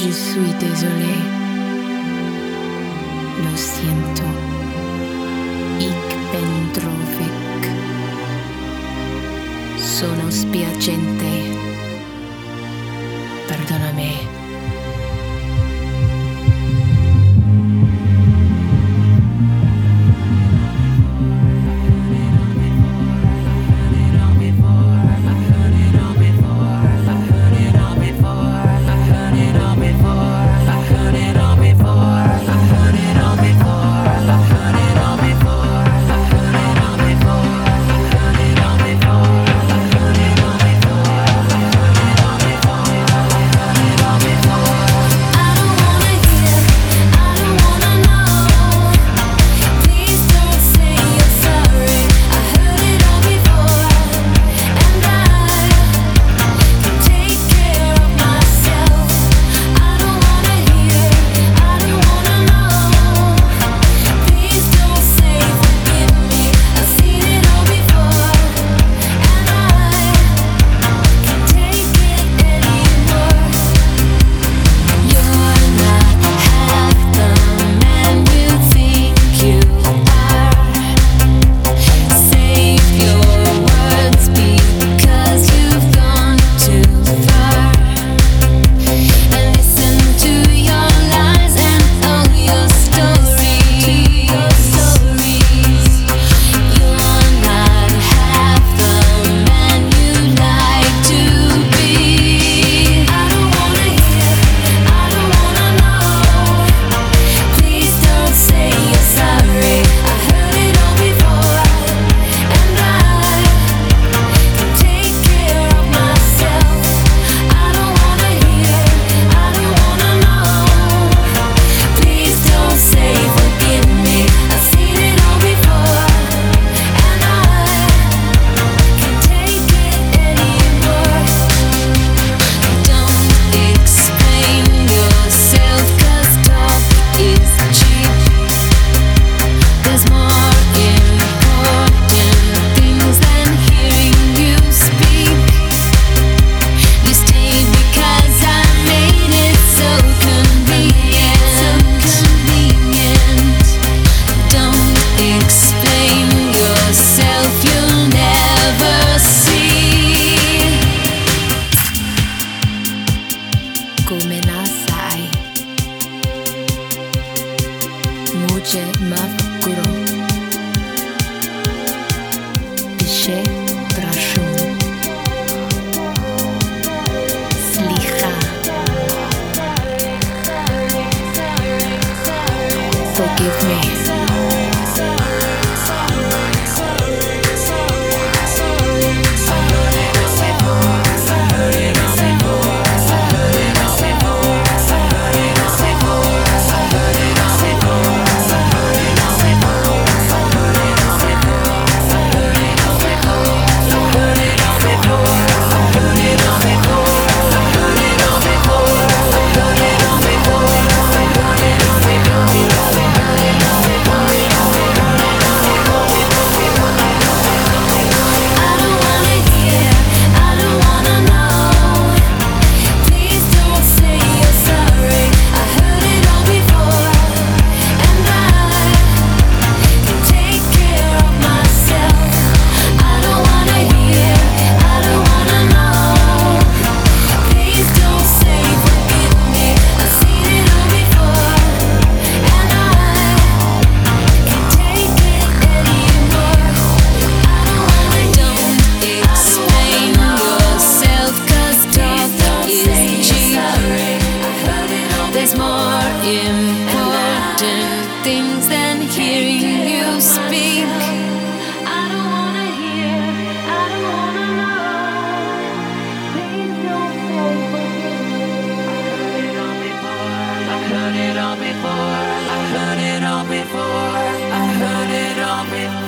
Je suis désolé. Lo siento. Ich bin traurig. Sono spiacente. Perdonami. Come la sai, muce mavkuro, Pishe prashun, Slicha, forgive me. There's more important things than hearing you speak. I don't wanna hear, I don't wanna know. Please don't say I've heard it all before. I've heard it all before. I've heard it all before. I've heard it all before.